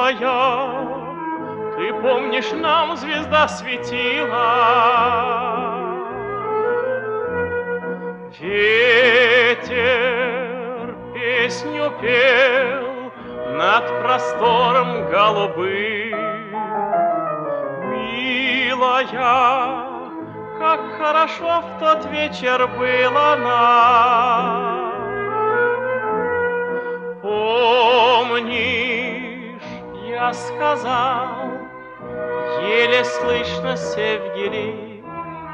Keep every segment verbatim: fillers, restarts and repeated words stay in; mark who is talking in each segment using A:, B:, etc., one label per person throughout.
A: Милая, ты помнишь, нам звезда светила? Ветер песню пел над простором голубым. Милая, как хорошо в тот вечер было нам. Помнишь, я сказал, еле слышно, Севгирим,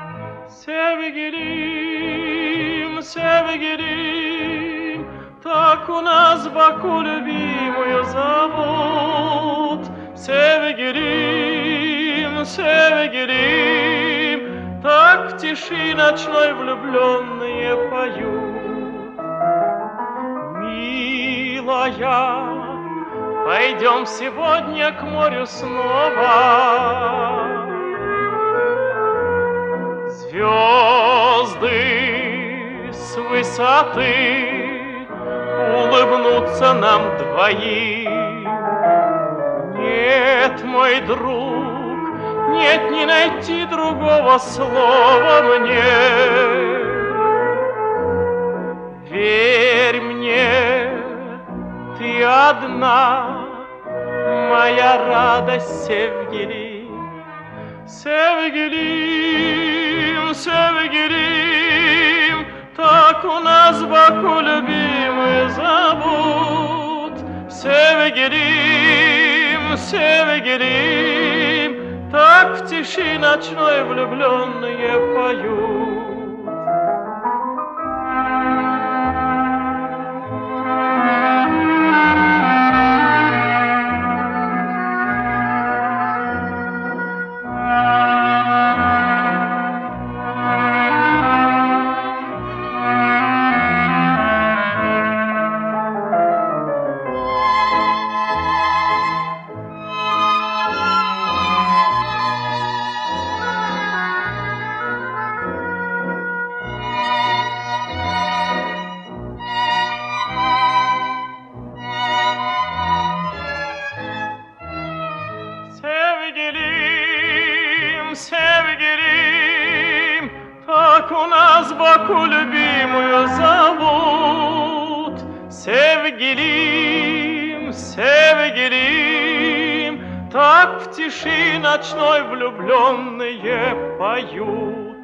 A: Севгирим, Севгирим, так у нас Баку любимую зовут. Севгирим, Севгирим, так в тиши ночной влюбленные поют. Милая, пойдем сегодня к морю снова. Звезды с высоты улыбнутся нам двоим. Нет, мой друг, нет, не найти другого слова мне. Верь мне, ты одна, моя радость, Севгирим, Севгирим, Севгирим, так у нас Баку любимую зовут. Севгирим, Севгирим, так в тиши ночной влюбленные поют. Севгирим, Севгирим, так у нас Баку любимую зовут. Севгирим, Севгирим, так в тиши ночной влюбленные поют.